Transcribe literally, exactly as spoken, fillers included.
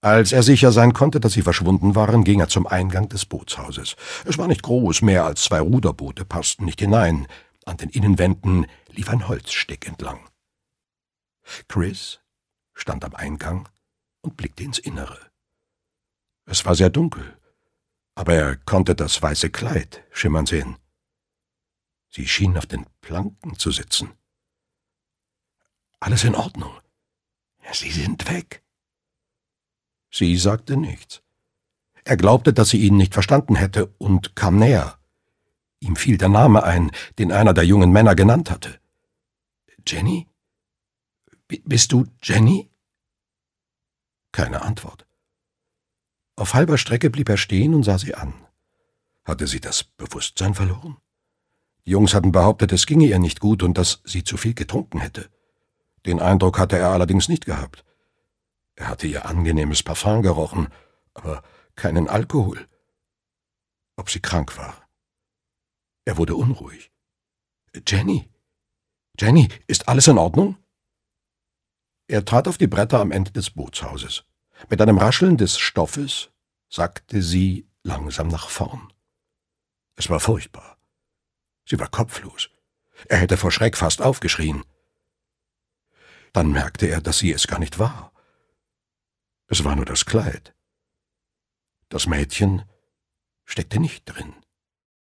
Als er sicher sein konnte, dass sie verschwunden waren, ging er zum Eingang des Bootshauses. Es war nicht groß, mehr als zwei Ruderboote passten nicht hinein. An den Innenwänden lief ein Holzsteg entlang. Chris stand am Eingang und blickte ins Innere. Es war sehr dunkel, aber er konnte das weiße Kleid schimmern sehen. Sie schien auf den Planken zu sitzen. »Alles in Ordnung. Sie sind weg.« Sie sagte nichts. Er glaubte, dass sie ihn nicht verstanden hätte, und kam näher. Ihm fiel der Name ein, den einer der jungen Männer genannt hatte. »Jenny? B- bist du Jenny?« Keine Antwort. Auf halber Strecke blieb er stehen und sah sie an. Hatte sie das Bewusstsein verloren? Die Jungs hatten behauptet, es ginge ihr nicht gut und dass sie zu viel getrunken hätte. Den Eindruck hatte er allerdings nicht gehabt. Er hatte ihr angenehmes Parfum gerochen, aber keinen Alkohol. Ob sie krank war? Er wurde unruhig. »Jenny? Jenny, ist alles in Ordnung?« Er trat auf die Bretter am Ende des Bootshauses. Mit einem Rascheln des Stoffes sackte sie langsam nach vorn. Es war furchtbar. Sie war kopflos. Er hätte vor Schreck fast aufgeschrien. Dann merkte er, dass sie es gar nicht war. Es war nur das Kleid. Das Mädchen steckte nicht drin.